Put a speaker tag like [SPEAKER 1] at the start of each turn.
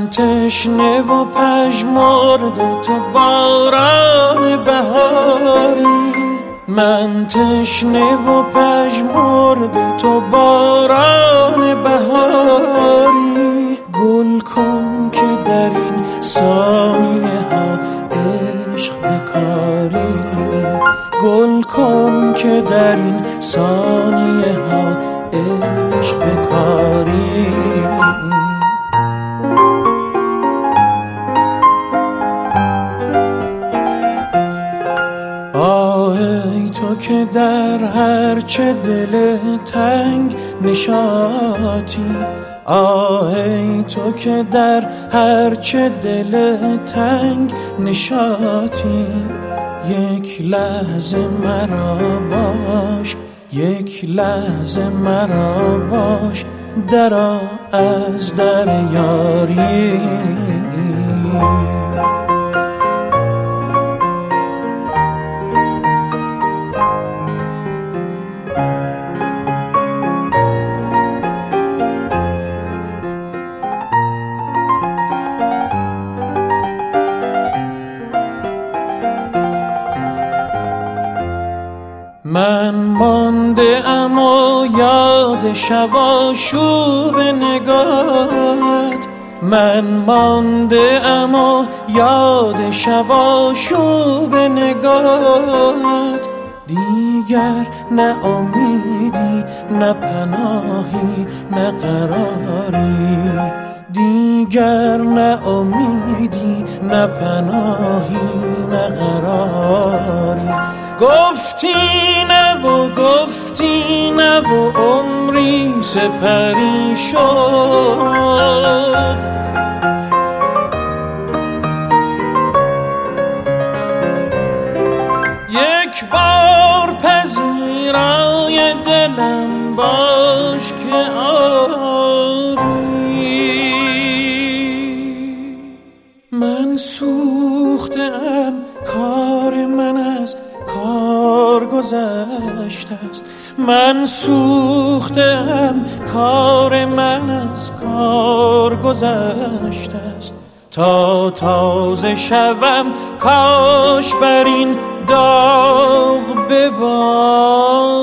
[SPEAKER 1] من تشنه و پژمرده تو باران بهاری، من تشنه و پژمرده تو باران بهاری. گل کن که در این ثانیه ها عشق بکاری، گل کن که در این ثانیه ها عشق بکاری. ای تو که در هرچه دل تنگ نشاطی، ای تو که در هرچه دل تنگ نشاطی. یک لحظه مرا باش، یک لحظه مرا باش، درآ از در یاری. من مانده ام و یاد شب آشوب نگاهت، من مانده ام و یاد شب آشوب نگاهت. دیگر نه امیدی نه پناهی نه قراری، دیگر نه امیدی نه پناهی نه قراری. گفتی نه و گفتی نه و عمری سپری شد. یک بار پذیرای دلم باش که آری. من سوختم، کار من از کار گذشته است. من سوختم، کار من از کار گذشته است. تا تازه شوم کاش بر این داغ ببارد.